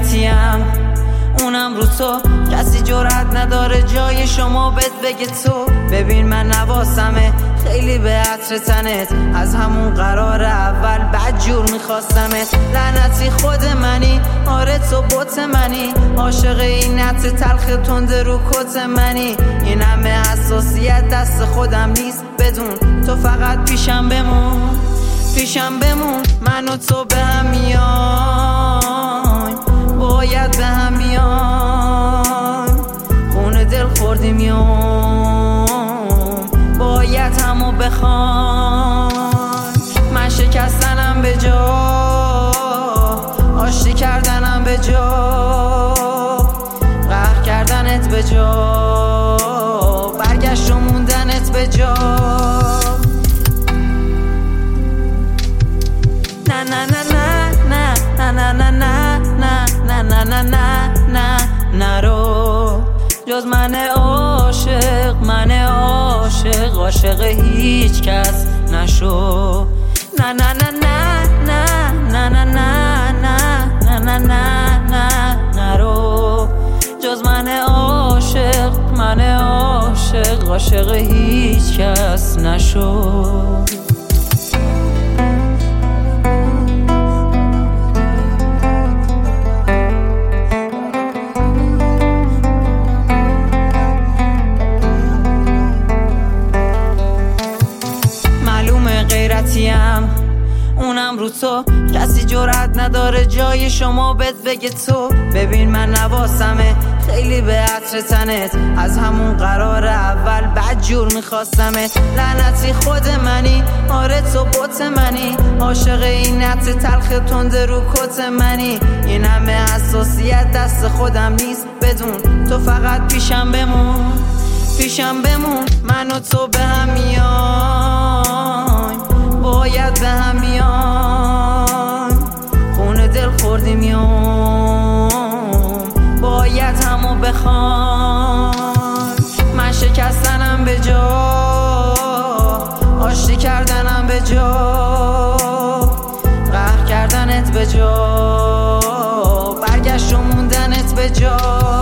غیرتیم اونم رو تو، کسی جرأت نداره جای شما بهت بگه تو. ببین من نواسمه خیلی به عطر تنت، از همون قرار اول بدجور میخواستمت. لعنتی خود منی، آره تو بوت منی، عاشق این نت تلخ تنده رو کت منی. این همه حساسیت دست خودم نیست بدون، تو فقط پیشم بمون من و تو به هم میایم، باید به هم بیایم. خونه دل خوردیم باید همو بخوایم. من شکستنم به جا، آشتی کردنم به جا، قهر کردنت به جا، برگشت و موندنت به جا. نه نه نه نه نه نه نه نه نه نه نه نه نه نرو جز من عاشق، من عاشق، عاشق هیچ کس نشو. نه نه نه نه نه نه نه نه نه نه نه نه نرو جز من عاشق، من عاشق، عاشق هیچ کس نشو. اونم رو تو، کسی جرأت نداره جای شما بهت بگه تو. ببین من نواسمه خیلی به عطر تنت، از همون قرار اول بدجور میخواستمت. لعنتی خود منی، آره تو بوت منی، عاشق این نت تلخ تنده رو کت منی. این همه حساسیت دست خودم نیست بدون، تو فقط پیشم بمون من و تو به هم میایم، باید به هم بیایم. خونه دل خوردیم باید همو بخوایم. من شکستنم به جا، آشتی کردنم به جا، قهر کردنت به جا، برگشت و موندنت به جا.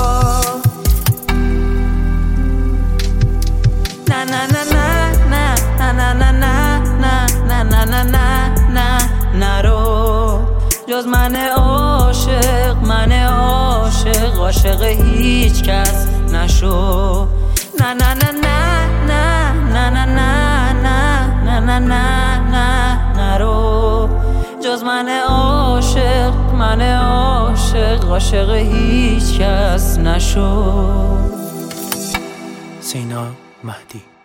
نه نه نه نه نه نه نه نه نه نه نه نه نه نرو جز من عاشق، من عاشق، عاشق هیچ کس نشو. نه نه نه نه نه نه نه نه نه نه نه نرو جز من عاشق، من عاشق، عاشق هیچ کس نشو. سینا مهدی.